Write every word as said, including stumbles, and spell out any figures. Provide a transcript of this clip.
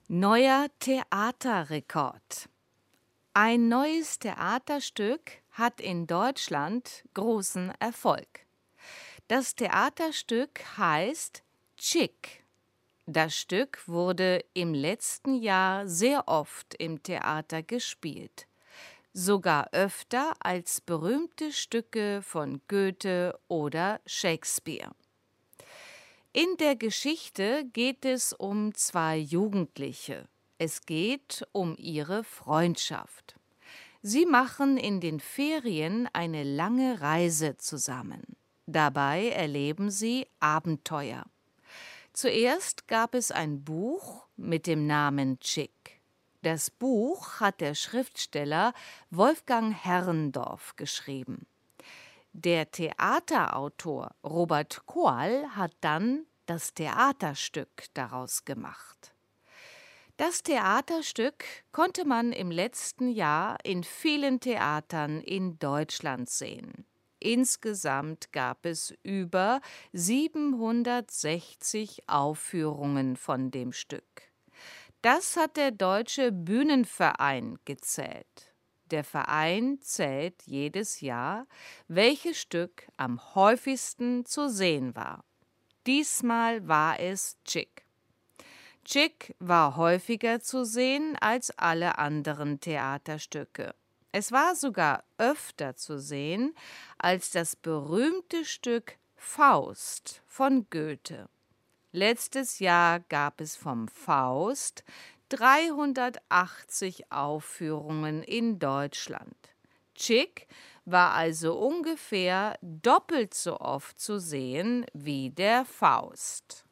Neuer Theaterrekord. Ein neues Theaterstück hat in Deutschland großen Erfolg. Das Theaterstück heißt Chick. Das Stück wurde im letzten Jahr sehr oft im Theater gespielt, sogar öfter als berühmte Stücke von Goethe oder Shakespeare. In der Geschichte geht es um zwei Jugendliche. Es geht um ihre Freundschaft. Sie machen in den Ferien eine lange Reise zusammen. Dabei erleben sie Abenteuer. Zuerst gab es ein Buch mit dem Namen Chick. Das Buch hat der Schriftsteller Wolfgang Herrndorff geschrieben. Der Theaterautor Robert Koall hat dann das Theaterstück daraus gemacht. Das Theaterstück konnte man im letzten Jahr in vielen Theatern in Deutschland sehen. Insgesamt gab es über siebenhundertsechzig Aufführungen von dem Stück. Das hat der Deutsche Bühnenverein gezählt. Der Verein zählt jedes Jahr, welches Stück am häufigsten zu sehen war. Diesmal war es Chick. Chick war häufiger zu sehen als alle anderen Theaterstücke. Es war sogar öfter zu sehen als das berühmte Stück Faust von Goethe. Letztes Jahr gab es vom Faust dreihundertachtzig Aufführungen in Deutschland. Chick war also ungefähr doppelt so oft zu sehen wie der Faust.